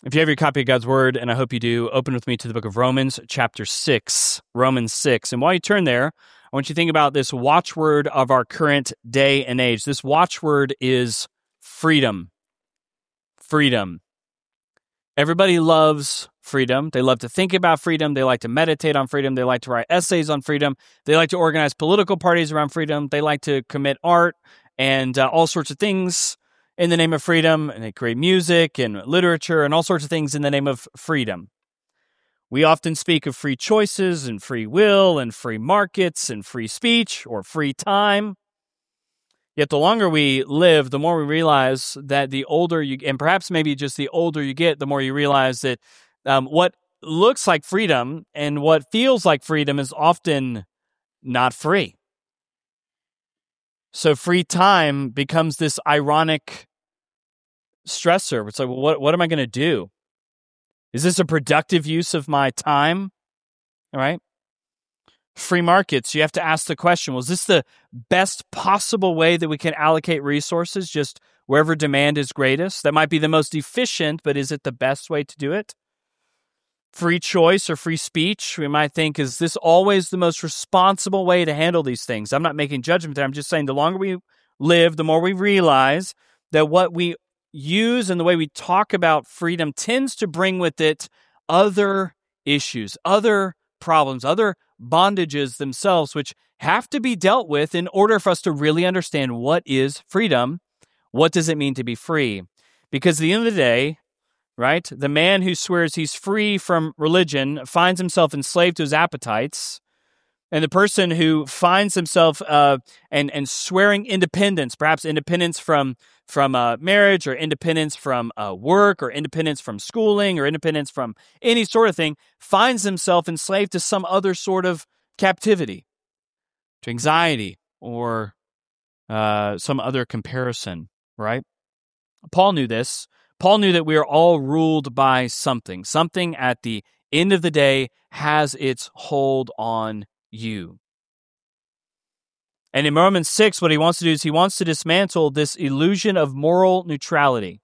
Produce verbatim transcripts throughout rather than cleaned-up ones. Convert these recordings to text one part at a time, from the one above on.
If you have your copy of God's Word, and I hope you do, open with me to the book of Romans, chapter six, Romans six. And while you turn there, I want you to think about this watchword of our current day and age. This watchword is freedom. Freedom. Everybody loves freedom. They love to think about freedom. They like to meditate on freedom. They like to write essays on freedom. They like to organize political parties around freedom. They like to commit art and uh, all sorts of things in the name of freedom, and they create music and literature and all sorts of things in the name of freedom. We often speak of free choices and free will and free markets and free speech or free time. Yet the longer we live, the more we realize that the older you, and perhaps maybe just the older you get, the more you realize that um, what looks like freedom and what feels like freedom is often not free. So free time becomes this ironic stressor. It's like, well, what, what am I going to do? Is this a productive use of my time? All right. Free markets, you have to ask the question, well, is this the best possible way that we can allocate resources just wherever demand is greatest? That might be the most efficient, but is it the best way to do it? Free choice or free speech, we might think, is this always the most responsible way to handle these things? I'm not making judgment there. I'm just saying the longer we live, the more we realize that what we use and the way we talk about freedom tends to bring with it other issues, other problems, other bondages themselves, which have to be dealt with in order for us to really understand what is freedom. What does it mean to be free? Because at the end of the day, right, the man who swears he's free from religion finds himself enslaved to his appetites, and the person who finds himself uh, and and swearing independence, perhaps independence from from uh, marriage, or independence from uh, work, or independence from schooling, or independence from any sort of thing, finds himself enslaved to some other sort of captivity, to anxiety, or uh, some other comparison, right? Paul knew this. Paul knew that we are all ruled by something. Something at the end of the day has its hold on you. And in Romans six, what he wants to do is he wants to dismantle this illusion of moral neutrality.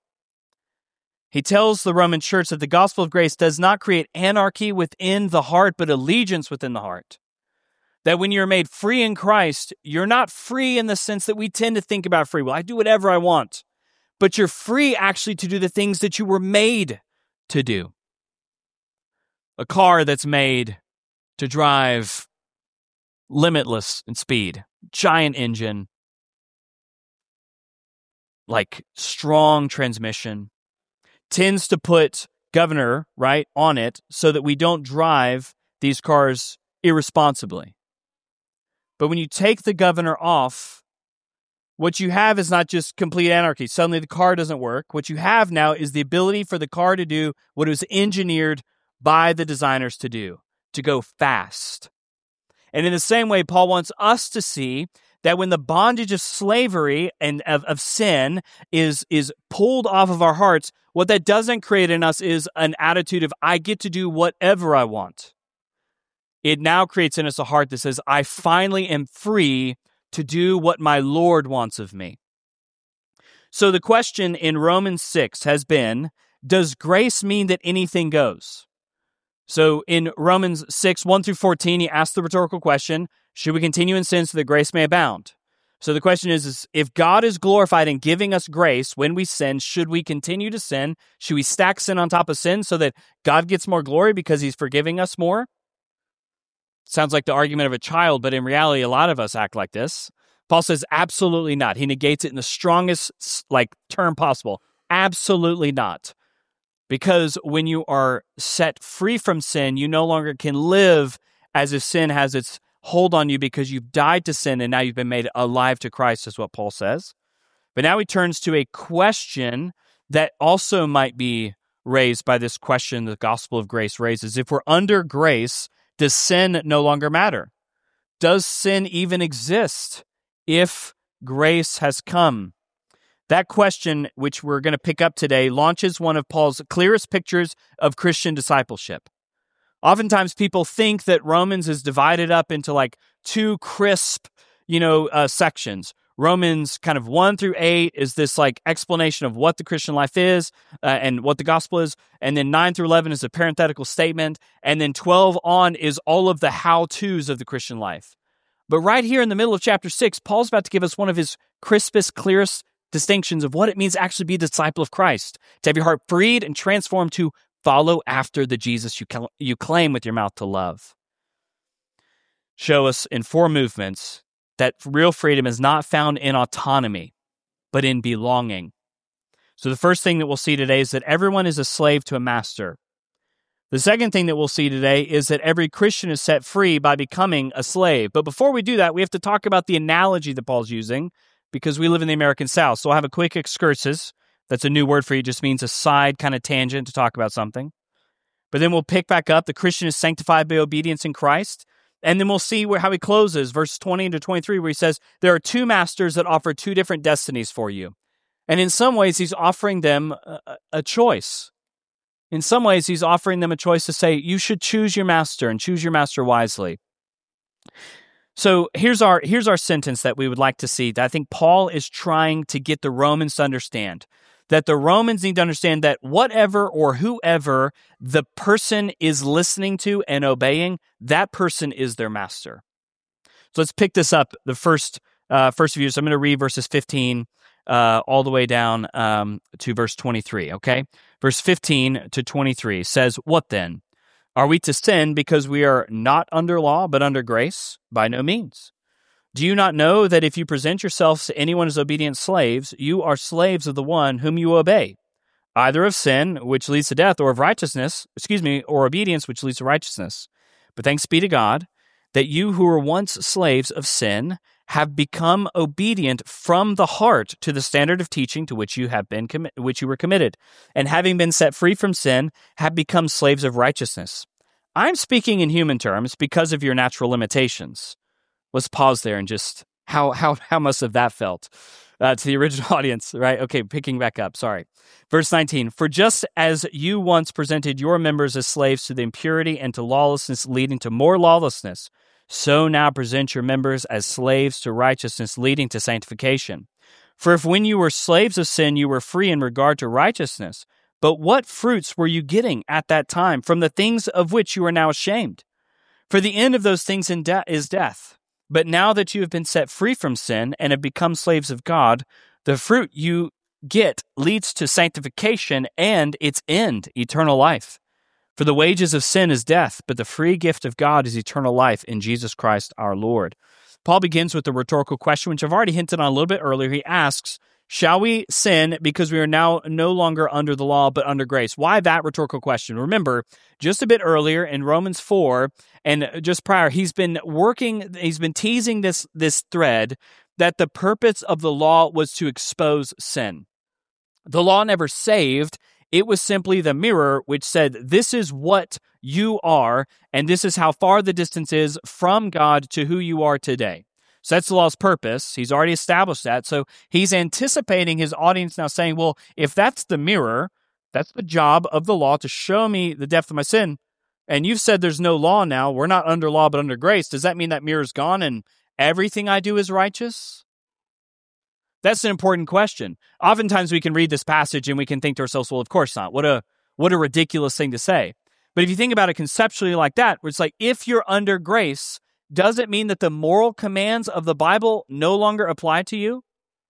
He tells the Roman church that the gospel of grace does not create anarchy within the heart, but allegiance within the heart. That when you're made free in Christ, you're not free in the sense that we tend to think about free. Well, I do whatever I want. But you're free actually to do the things that you were made to do. A car that's made to drive limitless in speed, giant engine, like strong transmission, tends to put governor, right, on it so that we don't drive these cars irresponsibly. But when you take the governor off, what you have is not just complete anarchy. Suddenly the car doesn't work. What you have now is the ability for the car to do what it was engineered by the designers to do, to go fast. And in the same way, Paul wants us to see that when the bondage of slavery and of, of sin is, is pulled off of our hearts, what that doesn't create in us is an attitude of, I get to do whatever I want. It now creates in us a heart that says, I finally am free to do what my Lord wants of me. So the question in Romans six has been, does grace mean that anything goes? So in Romans six, one through fourteen, he asked the rhetorical question, should we continue in sin so that grace may abound? So the question is, is, if God is glorified in giving us grace when we sin, should we continue to sin? Should we stack sin on top of sin so that God gets more glory because he's forgiving us more? Sounds like the argument of a child, but in reality, a lot of us act like this. Paul says, absolutely not. He negates it in the strongest like term possible. Absolutely not. Because when you are set free from sin, you no longer can live as if sin has its hold on you because you've died to sin and now you've been made alive to Christ, is what Paul says. But now he turns to a question that also might be raised by this question the gospel of grace raises. If we're under grace, does sin no longer matter? Does sin even exist if grace has come? That question, which we're going to pick up today, launches one of Paul's clearest pictures of Christian discipleship. Oftentimes people think that Romans is divided up into like two crisp, you know, uh, sections. Romans kind of one through eight is this like explanation of what the Christian life is uh, and what the gospel is. And then nine through eleven is a parenthetical statement. And then twelve on is all of the how-tos of the Christian life. But right here in the middle of chapter six, Paul's about to give us one of his crispest, clearest distinctions of what it means to actually be a disciple of Christ, to have your heart freed and transformed to follow after the Jesus you, cal- you claim with your mouth to love. Show us in four movements that real freedom is not found in autonomy, but in belonging. So the first thing that we'll see today is that everyone is a slave to a master. The second thing that we'll see today is that every Christian is set free by becoming a slave. But before we do that, we have to talk about the analogy that Paul's using, because we live in the American South. So I'll have a quick excursus. That's a new word for you. It just means a side kind of tangent to talk about something. But then we'll pick back up. The Christian is sanctified by obedience in Christ. And then we'll see where, how he closes, verse twenty to twenty-three, where he says, there are two masters that offer two different destinies for you. And in some ways, he's offering them a, a choice. In some ways, he's offering them a choice to say, you should choose your master and choose your master wisely. So here's our, here's our sentence that we would like to see that I think Paul is trying to get the Romans to understand. That the Romans need to understand that whatever or whoever the person is listening to and obeying, that person is their master. So let's pick this up, the first uh, first few. So I'm going to read verses fifteen uh, all the way down um, to verse twenty-three, okay? Verse fifteen to twenty-three says, what then? Are we to sin because we are not under law but under grace? By no means. Do you not know that if you present yourselves to anyone as obedient slaves, you are slaves of the one whom you obey, either of sin, which leads to death, or of righteousness, excuse me, or obedience, which leads to righteousness? But thanks be to God that you who were once slaves of sin have become obedient from the heart to the standard of teaching to which you have been commi- which you were committed, and having been set free from sin, have become slaves of righteousness. I'm speaking in human terms because of your natural limitations. Let's pause there and just, how how how must have that felt uh, to the original audience, right? Okay, picking back up, sorry. Verse nineteen, for just as you once presented your members as slaves to the impurity and to lawlessness leading to more lawlessness, so now present your members as slaves to righteousness leading to sanctification. For if when you were slaves of sin, you were free in regard to righteousness, but what fruits were you getting at that time from the things of which you are now ashamed? For the end of those things in de- is death. But now that you have been set free from sin and have become slaves of God, the fruit you get leads to sanctification and its end, eternal life. For the wages of sin is death, but the free gift of God is eternal life in Jesus Christ our Lord. Paul begins with a rhetorical question, which I've already hinted on a little bit earlier. He asks, shall we sin because we are now no longer under the law but under grace? Why that rhetorical question? Remember, just a bit earlier in Romans four, and just prior, he's been working, he's been teasing this, this thread that the purpose of the law was to expose sin. The law never saved. It was simply the mirror which said, this is what you are, and this is how far the distance is from God to who you are today. So that's the law's purpose. He's already established that. So he's anticipating his audience now saying, well, if that's the mirror, that's the job of the law to show me the depth of my sin. And you've said there's no law now. We're not under law, but under grace. Does that mean that mirror's gone and everything I do is righteous? That's an important question. Oftentimes we can read this passage and we can think to ourselves, well, of course not. What a, what a ridiculous thing to say. But if you think about it conceptually like that, where it's like, if you're under grace, does it mean that the moral commands of the Bible no longer apply to you?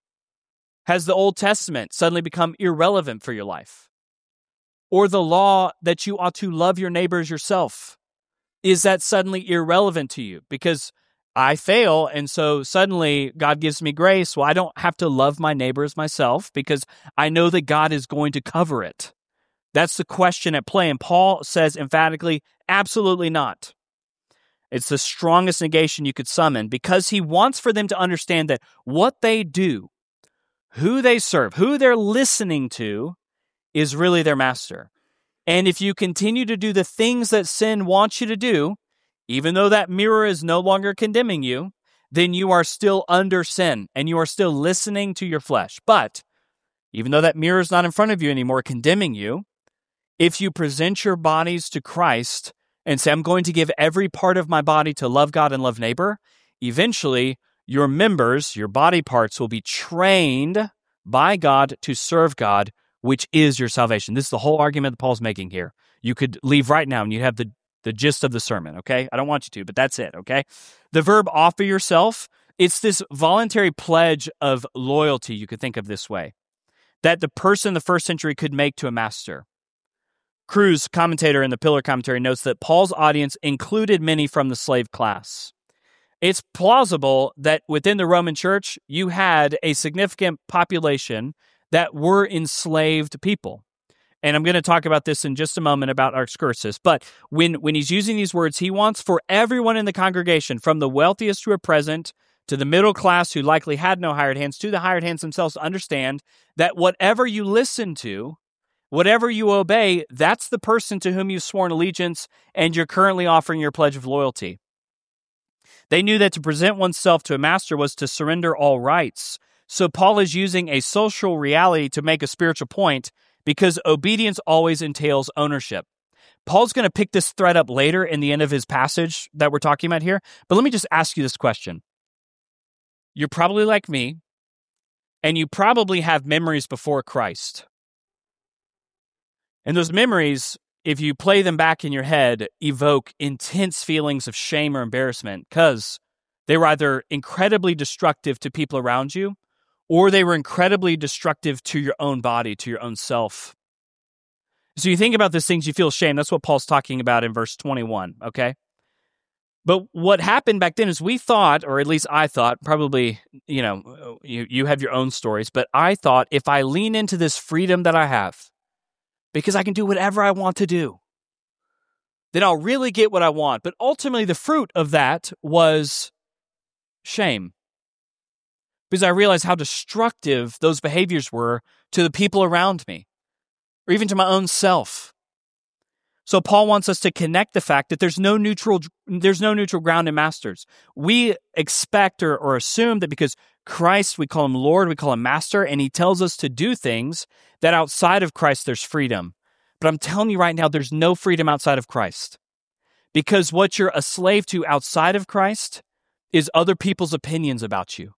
Has the Old Testament suddenly become irrelevant for your life? Or the law that you ought to love your neighbors yourself, is that suddenly irrelevant to you? Because I fail, and so suddenly God gives me grace. Well, I don't have to love my neighbors myself because I know that God is going to cover it. That's the question at play, and Paul says emphatically, absolutely not. It's the strongest negation you could summon because he wants for them to understand that what they do, who they serve, who they're listening to, is really their master. And if you continue to do the things that sin wants you to do, even though that mirror is no longer condemning you, then you are still under sin and you are still listening to your flesh. But even though that mirror is not in front of you anymore condemning you, if you present your bodies to Christ and say, I'm going to give every part of my body to love God and love neighbor, eventually your members, your body parts, will be trained by God to serve God, which is your salvation. This is the whole argument that Paul's making here. You could leave right now and you have the, the gist of the sermon, okay? I don't want you to, but that's it, okay? The verb offer yourself, it's this voluntary pledge of loyalty, you could think of this way, that the person in the first century could make to a master. Cruz, commentator in the Pillar Commentary, notes that Paul's audience included many from the slave class. It's plausible that within the Roman Church, you had a significant population that were enslaved people. And I'm going to talk about this in just a moment about our excursus. But when, when he's using these words, he wants for everyone in the congregation, from the wealthiest who are present to the middle class who likely had no hired hands, to the hired hands themselves, to understand that whatever you listen to, whatever you obey, that's the person to whom you've sworn allegiance, and you're currently offering your pledge of loyalty. They knew that to present oneself to a master was to surrender all rights. So Paul is using a social reality to make a spiritual point, because obedience always entails ownership. Paul's going to pick this thread up later in the end of his passage that we're talking about here, but let me just ask you this question. You're probably like me, and you probably have memories before Christ. And those memories, if you play them back in your head, evoke intense feelings of shame or embarrassment, because they were either incredibly destructive to people around you, or they were incredibly destructive to your own body, to your own self. So you think about these things, you feel shame. That's what Paul's talking about in verse twenty-one, okay? But what happened back then is we thought, or at least I thought, probably, you know, you, you have your own stories, but I thought if I lean into this freedom that I have, because I can do whatever I want to do, then I'll really get what I want. But ultimately, the fruit of that was shame, because I realized how destructive those behaviors were to the people around me, or even to my own self. So Paul wants us to connect the fact that there's no neutral, there's no neutral ground in masters. We expect or, or assume that because Christ, we call him Lord, we call him Master, and he tells us to do things, that outside of Christ there's freedom. But I'm telling you right now, there's no freedom outside of Christ. Because what you're a slave to outside of Christ is other people's opinions about you.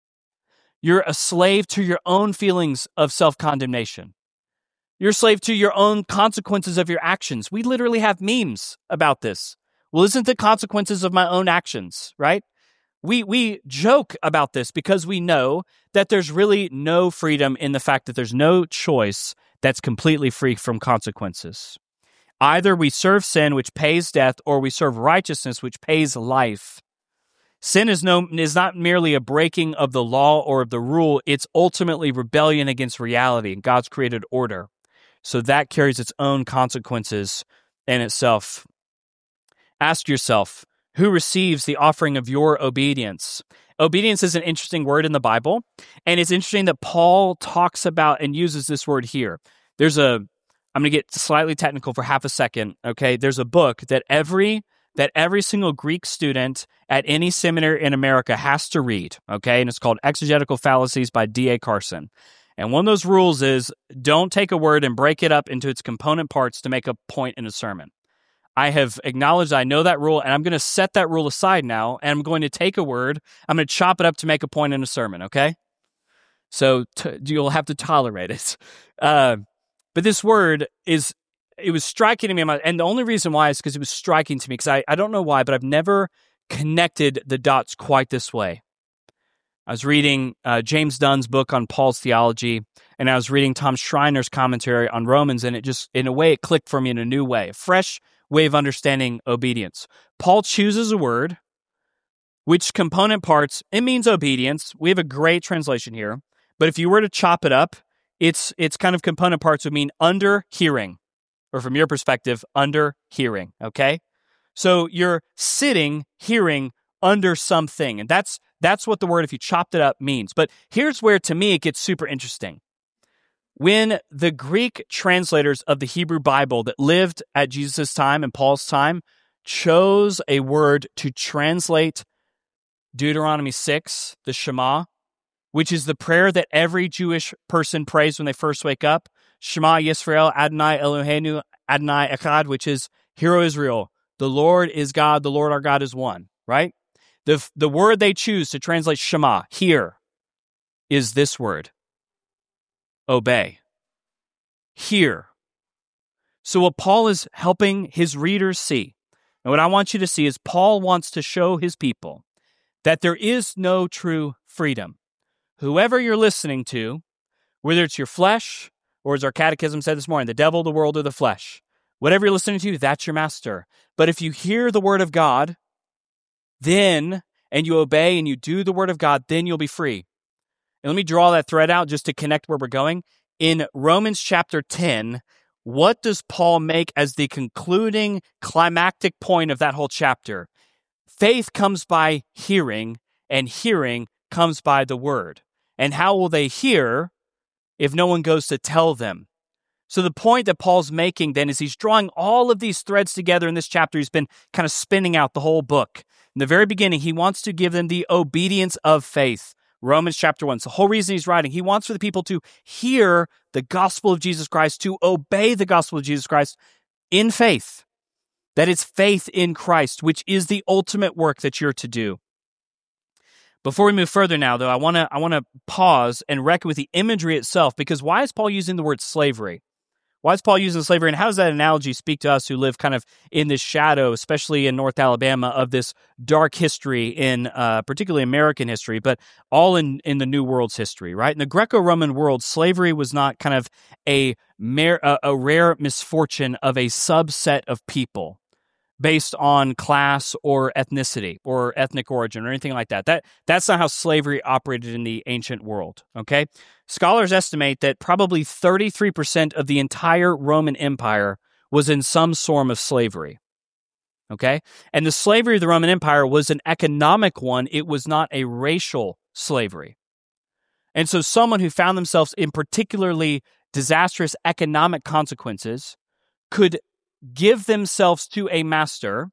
You're a slave to your own feelings of self-condemnation. You're a slave to your own consequences of your actions. We literally have memes about this. Well, isn't the consequences of my own actions, right? We we joke about this because we know that there's really no freedom in the fact that there's no choice that's completely free from consequences. Either we serve sin, which pays death, or we serve righteousness, which pays life. Sin is no is not merely a breaking of the law or of the rule. It's ultimately rebellion against reality and God's created order. So that carries its own consequences in itself. Ask yourself, who receives the offering of your obedience? Obedience is an interesting word in the Bible, and it's interesting that Paul talks about and uses this word here. There's a, I'm going to get slightly technical for half a second, okay? There's a book that every that every single Greek student at any seminary in America has to read, okay? And it's called Exegetical Fallacies by D A Carson. And one of those rules is don't take a word and break it up into its component parts to make a point in a sermon. I have acknowledged I know that rule, and I'm going to set that rule aside now, and I'm going to take a word, I'm going to chop it up to make a point in a sermon, okay? So t- you'll have to tolerate it. Uh, but this word is, it was striking to me, and the only reason why is because it was striking to me, because I, I don't know why, but I've never connected the dots quite this way. I was reading uh, James Dunn's book on Paul's theology, and I was reading Tom Schreiner's commentary on Romans, and it just, in a way, it clicked for me in a new way, a fresh way of understanding obedience. Paul chooses a word, which component parts, it means obedience. We have a great translation here, but if you were to chop it up, its its kind of component parts would mean under hearing, or from your perspective, under hearing, okay? So you're sitting, hearing under something, and that's That's what the word, if you chopped it up, means. But here's where, to me, it gets super interesting. When the Greek translators of the Hebrew Bible that lived at Jesus' time and Paul's time chose a word to translate Deuteronomy six, the Shema, which is the prayer that every Jewish person prays when they first wake up, Shema Yisrael, Adonai Eloheinu, Adonai Echad, which is, Hear, O Israel, the Lord is God, the Lord our God is one, right? The, the word they choose to translate Shema, hear, is this word, obey. Hear. So what Paul is helping his readers see, and what I want you to see is Paul wants to show his people that there is no true freedom. Whoever you're listening to, whether it's your flesh, or as our catechism said this morning, the devil, the world, or the flesh, whatever you're listening to, that's your master. But if you hear the word of God, then, and you obey and you do the word of God, then you'll be free. And let me draw that thread out just to connect where we're going. In Romans chapter ten, what does Paul make as the concluding climactic point of that whole chapter? Faith comes by hearing, and hearing comes by the word. And how will they hear if no one goes to tell them? So the point that Paul's making then is he's drawing all of these threads together in this chapter. He's been kind of spinning out the whole book. In the very beginning, he wants to give them the obedience of faith. Romans chapter one. It's the whole reason he's writing. He wants for the people to hear the gospel of Jesus Christ, to obey the gospel of Jesus Christ in faith. That it's faith in Christ, which is the ultimate work that you're to do. Before we move further now, though, I want to I want to pause and reckon with the imagery itself, because why is Paul using the word slavery? Why is Paul using slavery, and how does that analogy speak to us who live kind of in this shadow, especially in North Alabama, of this dark history in uh, particularly American history, but all in, in the New World's history, right? In the Greco-Roman world, slavery was not kind of a, mer- a, a rare misfortune of a subset of people based on class or ethnicity or ethnic origin or anything like that. That that's not how slavery operated in the ancient world, okay? Scholars estimate that probably thirty-three percent of the entire Roman Empire was in some form of slavery, okay? And the slavery of the Roman Empire was an economic one. It was not a racial slavery. And so someone who found themselves in particularly disastrous economic consequences could give themselves to a master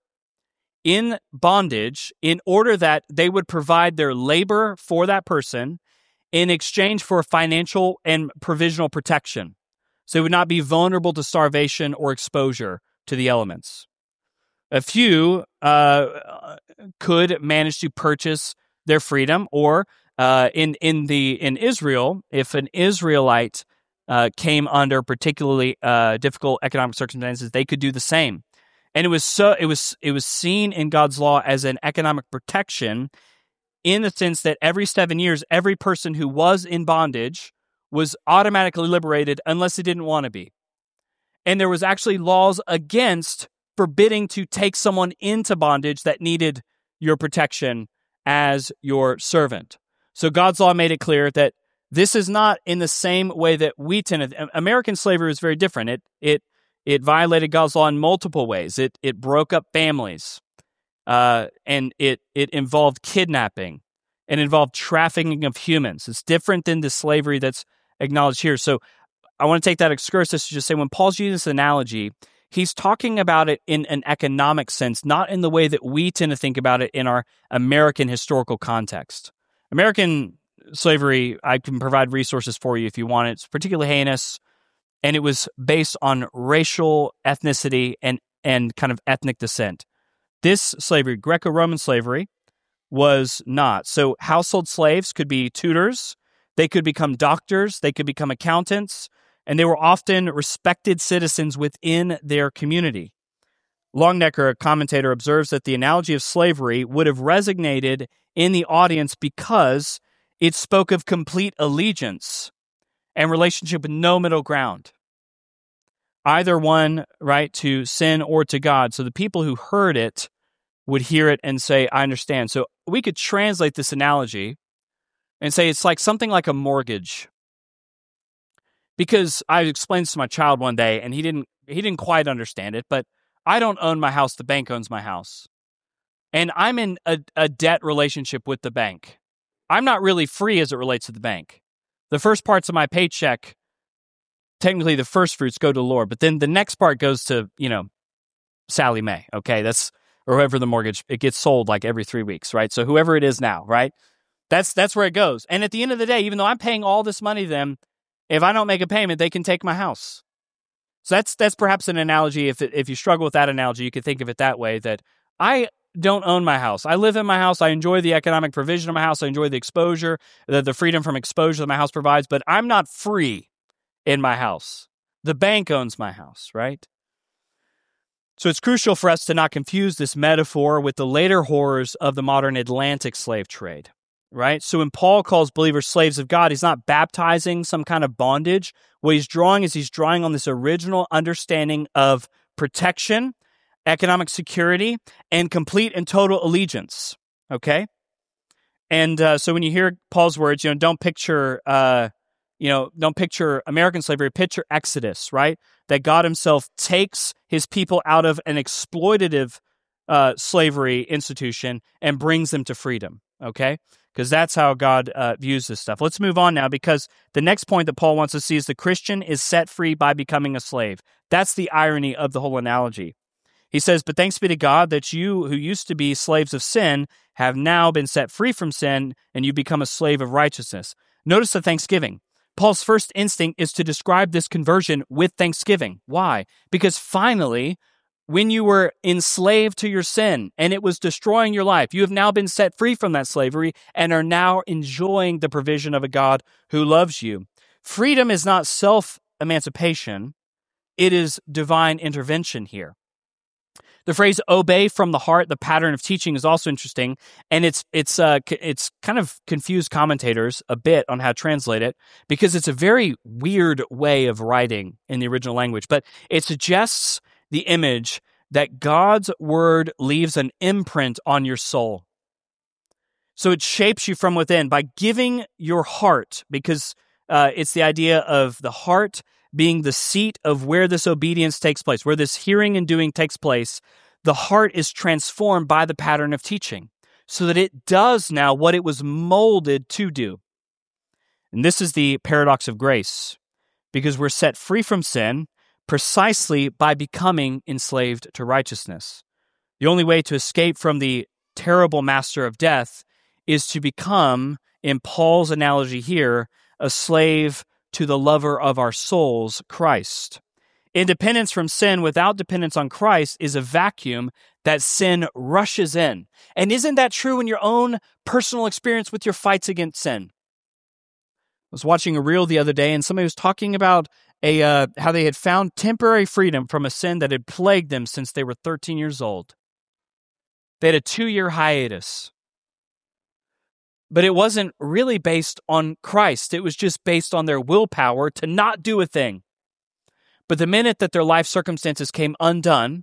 in bondage in order that they would provide their labor for that person in exchange for financial and provisional protection. So they would not be vulnerable to starvation or exposure to the elements. A few uh, could manage to purchase their freedom, or uh, in in the in Israel, if an Israelite Uh, came under particularly uh, difficult economic circumstances, they could do the same, and it was so it was it was seen in God's law as an economic protection, in the sense that every seven years, every person who was in bondage was automatically liberated unless they didn't want to be, and there was actually laws against forbidding to take someone into bondage that needed your protection as your servant. So God's law made it clear that this is not in the same way that we tend to. American slavery is very different. It it it violated God's law in multiple ways. It it broke up families, uh, and it it involved kidnapping, and involved trafficking of humans. It's different than the slavery that's acknowledged here. So I want to take that excursus to just say, when Paul's using this analogy, he's talking about it in an economic sense, not in the way that we tend to think about it in our American historical context. American slavery, I can provide resources for you if you want it. It's particularly heinous, and it was based on racial ethnicity and, and kind of ethnic descent. This slavery, Greco-Roman slavery, was not. So household slaves could be tutors, they could become doctors, they could become accountants, and they were often respected citizens within their community. Longnecker, a commentator, observes that the analogy of slavery would have resonated in the audience because it spoke of complete allegiance and relationship with no middle ground. Either one, right, to sin or to God. So the people who heard it would hear it and say, I understand. So we could translate this analogy and say it's like something like a mortgage. Because I explained this to my child one day, and he didn't he didn't quite understand it, but I don't own my house, the bank owns my house. And I'm in a, a debt relationship with the bank. I'm not really free as it relates to the bank. The first parts of my paycheck, technically the first fruits go to the Lord, but then the next part goes to, you know, Sally Mae, okay? That's, or whoever the mortgage, it gets sold like every three weeks, right? So whoever it is now, right? That's that's where it goes. And at the end of the day, even though I'm paying all this money to them, if I don't make a payment, they can take my house. So that's that's perhaps an analogy. If it, if you struggle with that analogy, you could think of it that way, that I don't own my house. I live in my house. I enjoy the economic provision of my house. I enjoy the exposure, the, the freedom from exposure that my house provides, but I'm not free in my house. The bank owns my house, right? So it's crucial for us to not confuse this metaphor with the later horrors of the modern Atlantic slave trade, right? So when Paul calls believers slaves of God, he's not baptizing some kind of bondage. What he's drawing is he's drawing on this original understanding of protection, economic security, and complete and total allegiance, okay? And uh, so when you hear Paul's words, you know, don't picture, uh, you know, don't picture American slavery, picture Exodus, right? That God himself takes his people out of an exploitative uh, slavery institution and brings them to freedom, okay? Because that's how God uh, views this stuff. Let's move on now, because the next point that Paul wants to see is the Christian is set free by becoming a slave. That's the irony of the whole analogy. He says, but thanks be to God that you who used to be slaves of sin have now been set free from sin, and you become a slave of righteousness. Notice the thanksgiving. Paul's first instinct is to describe this conversion with thanksgiving. Why? Because finally, when you were enslaved to your sin and it was destroying your life, you have now been set free from that slavery and are now enjoying the provision of a God who loves you. Freedom is not self-emancipation. It is divine intervention here. The phrase "obey from the heart," the pattern of teaching, is also interesting, and it's it's uh, it's kind of confused commentators a bit on how to translate it, because it's a very weird way of writing in the original language. But it suggests the image that God's word leaves an imprint on your soul. So it shapes you from within by giving your heart, because uh, it's the idea of the heart being the seat of where this obedience takes place, where this hearing and doing takes place. The heart is transformed by the pattern of teaching so that it does now what it was molded to do. And this is the paradox of grace, because we're set free from sin precisely by becoming enslaved to righteousness. The only way to escape from the terrible master of death is to become, in Paul's analogy here, a slave to the lover of our souls, Christ. Independence from sin without dependence on Christ is a vacuum that sin rushes in. And isn't that true in your own personal experience with your fights against sin? I was watching a reel the other day, and somebody was talking about a uh, how they had found temporary freedom from a sin that had plagued them since they were thirteen years old. They had a two-year hiatus. But it wasn't really based on Christ. It was just based on their willpower to not do a thing. But the minute that their life circumstances came undone,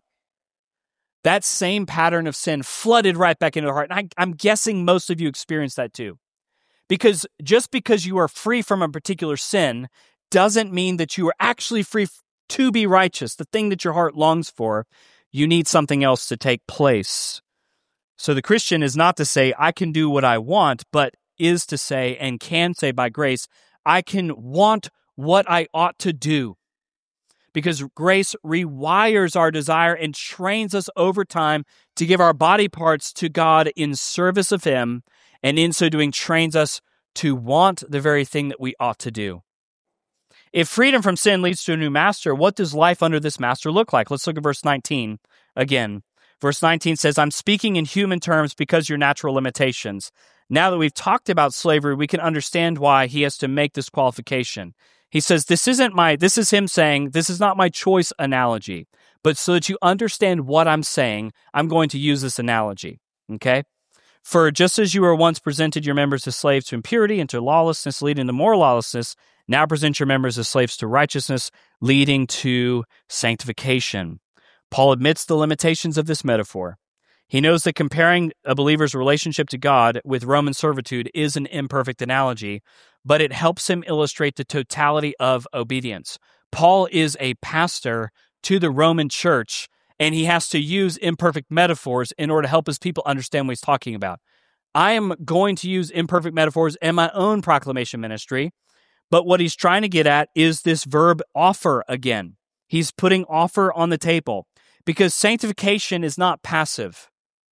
that same pattern of sin flooded right back into their heart. And I, I'm guessing most of you experienced that too. Because just because you are free from a particular sin doesn't mean that you are actually free to be righteous, the thing that your heart longs for. You need something else to take place. So the Christian is not to say, I can do what I want, but is to say, and can say by grace, I can want what I ought to do. Because grace rewires our desire and trains us over time to give our body parts to God in service of Him, and in so doing trains us to want the very thing that we ought to do. If freedom from sin leads to a new master, what does life under this master look like? Let's look at verse nineteen again. Verse nineteen says, I'm speaking in human terms because your natural limitations. Now that we've talked about slavery, we can understand why he has to make this qualification. He says, this isn't my, this is him saying, this is not my choice analogy, but so that you understand what I'm saying, I'm going to use this analogy, okay? For just as you were once presented your members as slaves to impurity and to lawlessness, leading to more lawlessness, now present your members as slaves to righteousness, leading to sanctification. Paul admits the limitations of this metaphor. He knows that comparing a believer's relationship to God with Roman servitude is an imperfect analogy, but it helps him illustrate the totality of obedience. Paul is a pastor to the Roman church, and he has to use imperfect metaphors in order to help his people understand what he's talking about. I am going to use imperfect metaphors in my own proclamation ministry, but what he's trying to get at is this verb offer again. He's putting offer on the table. Because sanctification is not passive.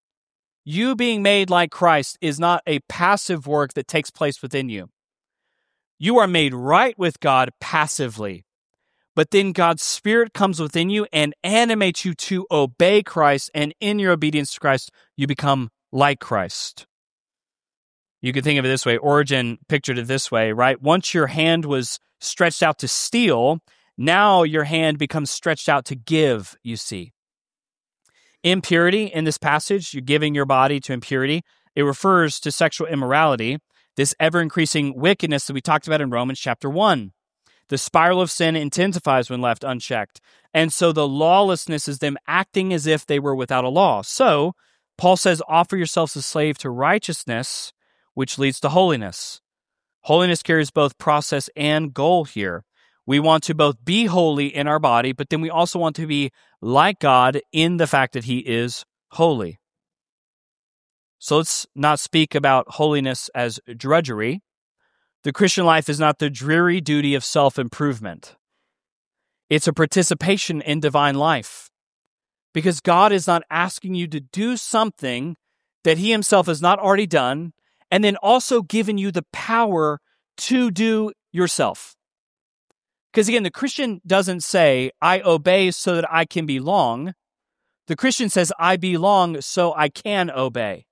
You being made like Christ is not a passive work that takes place within you. You are made right with God passively, but then God's Spirit comes within you and animates you to obey Christ, and in your obedience to Christ, you become like Christ. You can think of it this way. Origen pictured it this way, right? Once your hand was stretched out to steal, now your hand becomes stretched out to give, you see. Impurity in this passage, you're giving your body to impurity. It refers to sexual immorality, this ever-increasing wickedness that we talked about in Romans chapter one. The spiral of sin intensifies when left unchecked. And so the lawlessness is them acting as if they were without a law. So Paul says, offer yourselves a slave to righteousness, which leads to holiness. Holiness carries both process and goal here. We want to both be holy in our body, but then we also want to be like God in the fact that he is holy. So let's not speak about holiness as drudgery. The Christian life is not the dreary duty of self-improvement. It's a participation in divine life. Because God is not asking you to do something that he himself has not already done, and then also given you the power to do yourself. Because again, the Christian doesn't say, I obey so that I can belong. The Christian says, I belong so I can obey.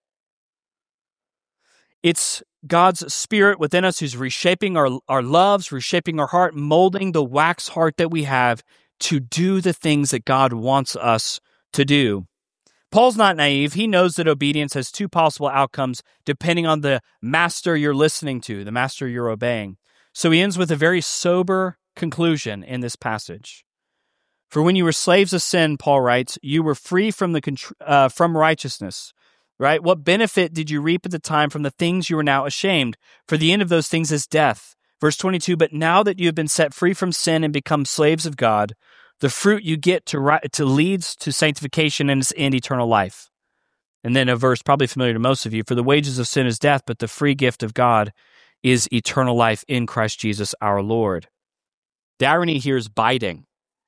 It's God's Spirit within us who's reshaping our, our loves, reshaping our heart, molding the wax heart that we have to do the things that God wants us to do. Paul's not naive. He knows that obedience has two possible outcomes depending on the master you're listening to, the master you're obeying. So he ends with a very sober conclusion in this passage. For when you were slaves of sin, Paul writes, you were free from the uh, from righteousness. Right? What benefit did you reap at the time from the things you are now ashamed? For the end of those things is death. Verse twenty-two, but now that you have been set free from sin and become slaves of God, the fruit you get to, to leads to sanctification and its end, eternal life. And then a verse probably familiar to most of you, for the wages of sin is death, but the free gift of God is eternal life in Christ Jesus our Lord. The irony here is biting,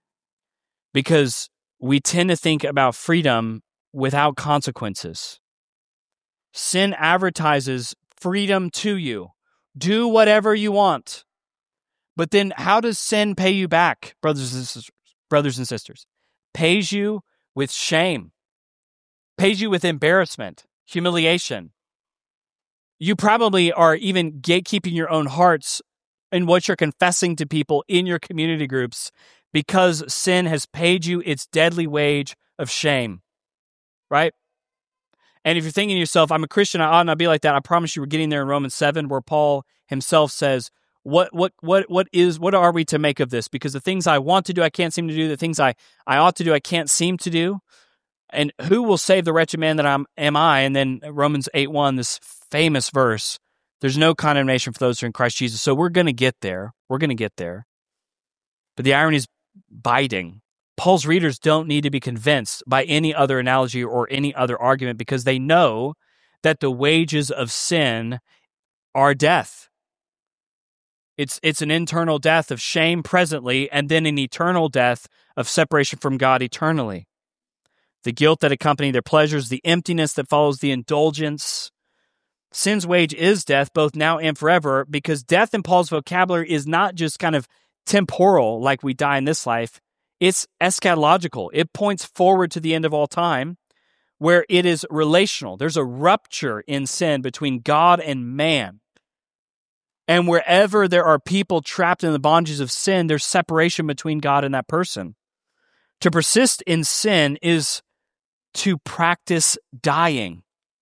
because we tend to think about freedom without consequences. Sin advertises freedom to you. Do whatever you want. But then how does sin pay you back, brothers and sisters? Brothers and sisters? Pays you with shame. Pays you with embarrassment, humiliation. You probably are even gatekeeping your own hearts in what you're confessing to people in your community groups because sin has paid you its deadly wage of shame, right? And if you're thinking to yourself, I'm a Christian, I ought not be like that, I promise you we're getting there in Romans seven where Paul himself says, what what what what is what are we to make of this? Because the things I want to do, I can't seem to do. The things I, I ought to do, I can't seem to do. And who will save the wretched man that I'm, am I? And then Romans eight one, this famous verse, there's no condemnation for those who are in Christ Jesus. So we're going to get there. We're going to get there. But the irony is biting. Paul's readers don't need to be convinced by any other analogy or any other argument because they know that the wages of sin are death. It's it's an internal death of shame presently and then an eternal death of separation from God eternally. The guilt that accompanies their pleasures, the emptiness that follows the indulgence. Sin's wage is death, both now and forever, because death in Paul's vocabulary is not just kind of temporal, like we die in this life. It's eschatological. It points forward to the end of all time, where it is relational. There's a rupture in sin between God and man. And wherever there are people trapped in the bondages of sin, there's separation between God and that person. To persist in sin is to practice dying.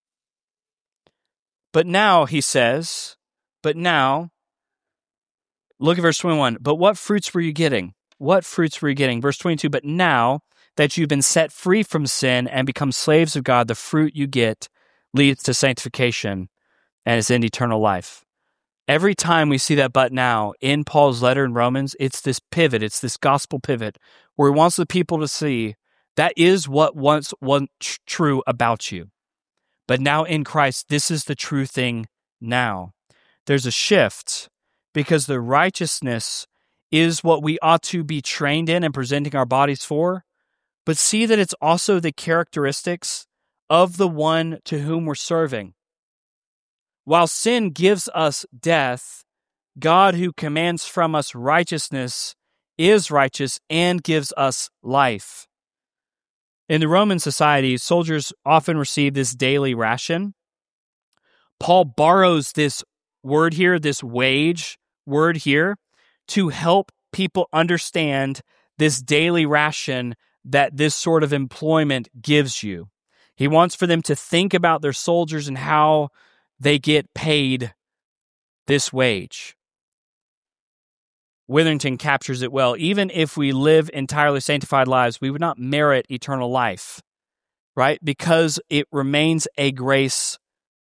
But now, he says, but now, look at verse twenty-one. But what fruits were you getting? What fruits were you getting? Verse twenty-two, but now that you've been set free from sin and become slaves of God, the fruit you get leads to sanctification and is in eternal life. Every time we see that but now in Paul's letter in Romans, it's this pivot, it's this gospel pivot where he wants the people to see that is what once was tr- true about you. But now in Christ, this is the true thing now. There's a shift because the righteousness is what we ought to be trained in and presenting our bodies for, but see that it's also the characteristics of the one to whom we're serving. While sin gives us death, God who commands from us righteousness is righteous, and gives us life. In the Roman society, soldiers often receive this daily ration. Paul borrows this word here, this wage word here, to help people understand this daily ration that this sort of employment gives you. He wants for them to think about their soldiers and how they get paid this wage. Witherington captures it well. Even if we live entirely sanctified lives, we would not merit eternal life, right? Because it remains a grace.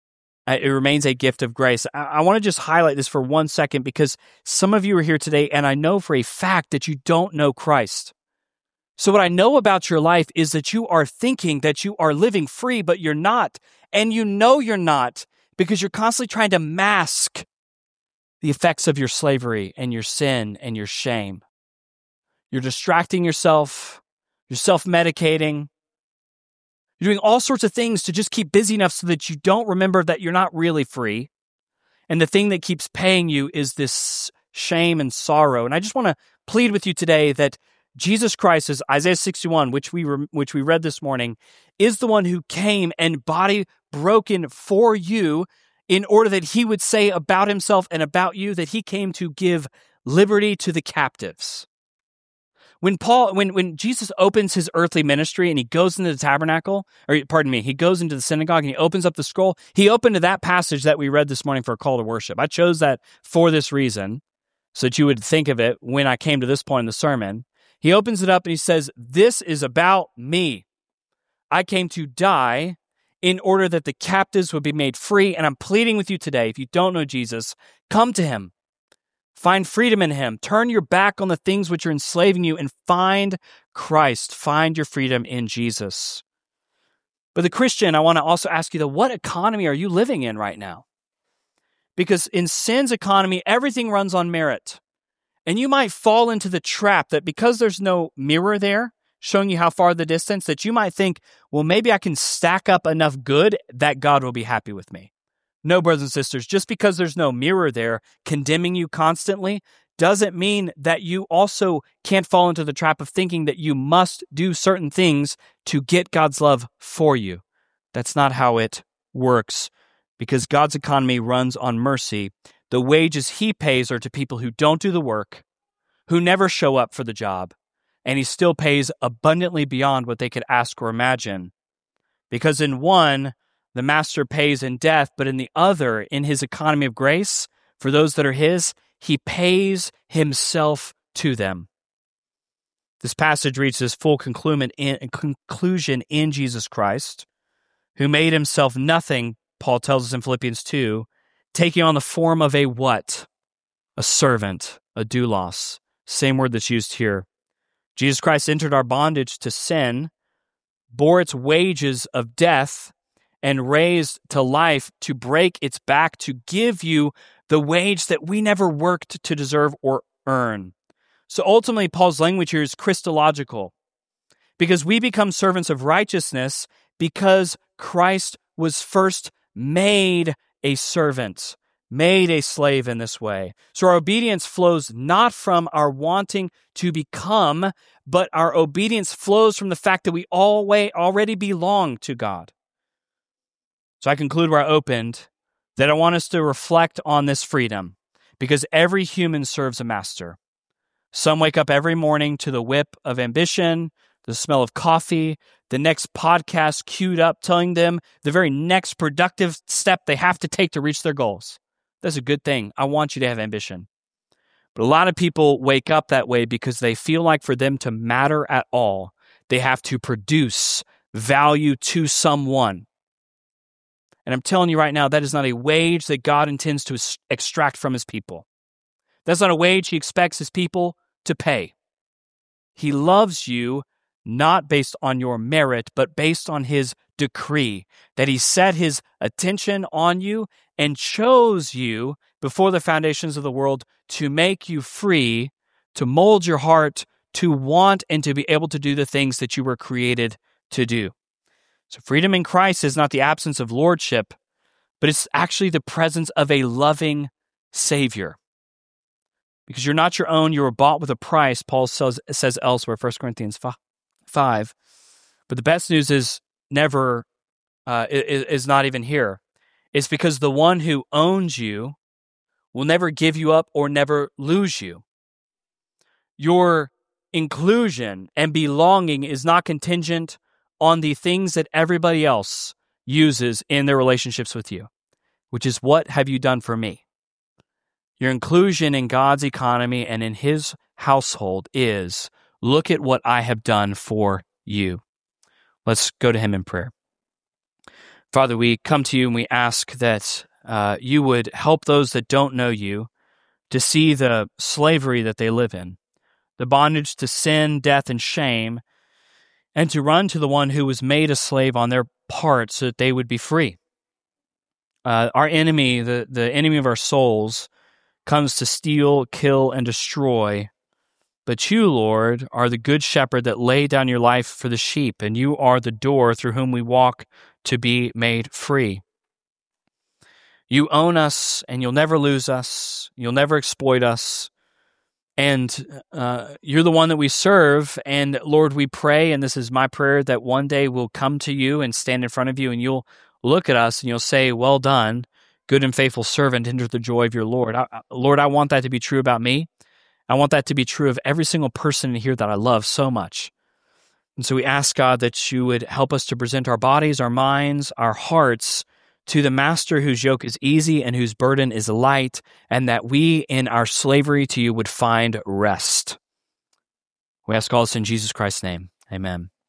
It remains a gift of grace. I, I want to just highlight this for one second because some of you are here today, and I know for a fact that you don't know Christ. So what I know about your life is that you are thinking that you are living free, but you're not. And you know you're not because you're constantly trying to mask the effects of your slavery and your sin and your shame. You're distracting yourself. You're self-medicating. You're doing all sorts of things to just keep busy enough so that you don't remember that you're not really free. And the thing that keeps paying you is this shame and sorrow. And I just want to plead with you today that Jesus Christ, is Isaiah sixty-one, which we re- which we read this morning, is the one who came and body broken for you in order that he would say about himself and about you that he came to give liberty to the captives. When Paul, when, when Jesus opens his earthly ministry and he goes into the tabernacle, or pardon me, he goes into the synagogue and he opens up the scroll, he opened to that passage that we read this morning for a call to worship. I chose that for this reason, so that you would think of it when I came to this point in the sermon. He opens it up and he says, "This is about me. I came to die in order that the captives would be made free. And I'm pleading with you today, if you don't know Jesus, come to him. Find freedom in him. Turn your back on the things which are enslaving you and find Christ. Find your freedom in Jesus." But the Christian, I want to also ask you, though, what economy are you living in right now? Because in sin's economy, everything runs on merit. And you might fall into the trap that because there's no mirror there showing you how far the distance, that you might think, well, maybe I can stack up enough good that God will be happy with me. No, brothers and sisters, just because there's no mirror there condemning you constantly doesn't mean that you also can't fall into the trap of thinking that you must do certain things to get God's love for you. That's not how it works, because God's economy runs on mercy. The wages he pays are to people who don't do the work, who never show up for the job, and he still pays abundantly beyond what they could ask or imagine. Because in one, the master pays in death, but in the other, in his economy of grace, for those that are his, he pays himself to them. This passage reaches full conclusion in, conclusion in Jesus Christ, who made himself nothing, Paul tells us in Philippians two, taking on the form of a what? A servant, a doulos. Same word that's used here. Jesus Christ entered our bondage to sin, bore its wages of death, and raised to life to break its back, to give you the wage that we never worked to deserve or earn. So ultimately, Paul's language here is Christological, because we become servants of righteousness because Christ was first made a servant, made a slave in this way. So our obedience flows not from our wanting to become, but our obedience flows from the fact that we always already belong to God. So I conclude where I opened, that I want us to reflect on this freedom, because every human serves a master. Some wake up every morning to the whip of ambition, the smell of coffee, the next podcast queued up telling them the very next productive step they have to take to reach their goals. That's a good thing. I want you to have ambition. But a lot of people wake up that way because they feel like for them to matter at all, they have to produce value to someone. And I'm telling you right now, that is not a wage that God intends to extract from his people. That's not a wage he expects his people to pay. He loves you not based on your merit, but based on his decree, that he set his attention on you and chose you before the foundations of the world to make you free, to mold your heart, to want and to be able to do the things that you were created to do. So freedom in Christ is not the absence of lordship, but it's actually the presence of a loving Savior. because you're not your own. You were bought with a price, Paul says, says elsewhere, First Corinthians five. But the best news is never uh, is, is not even here. It's because the one who owns you will never give you up or never lose you. Your inclusion and belonging is not contingent on the things that everybody else uses in their relationships with you, which is, what have you done for me? Your inclusion in God's economy and in his household is, look at what I have done for you. Let's go to him in prayer. Father, we come to you and we ask that uh, you would help those that don't know you to see the slavery that they live in, the bondage to sin, death, and shame, and to run to the one who was made a slave on their part so that they would be free. Uh, our enemy, the, the enemy of our souls, comes to steal, kill, and destroy. But you, Lord, are the good shepherd that laid down your life for the sheep, and you are the door through whom we walk to be made free. You own us, and you'll never lose us. You'll never exploit us. And uh, you're the one that we serve. And Lord, we pray, and this is my prayer, that one day we'll come to you and stand in front of you, and you'll look at us and you'll say, well done, good and faithful servant, enter the joy of your Lord. I, Lord, I want that to be true about me. I want that to be true of every single person in here that I love so much. And so we ask, God, that you would help us to present our bodies, our minds, our hearts to the Master whose yoke is easy and whose burden is light, and that we in our slavery to you would find rest. We ask all this in Jesus Christ's name. Amen.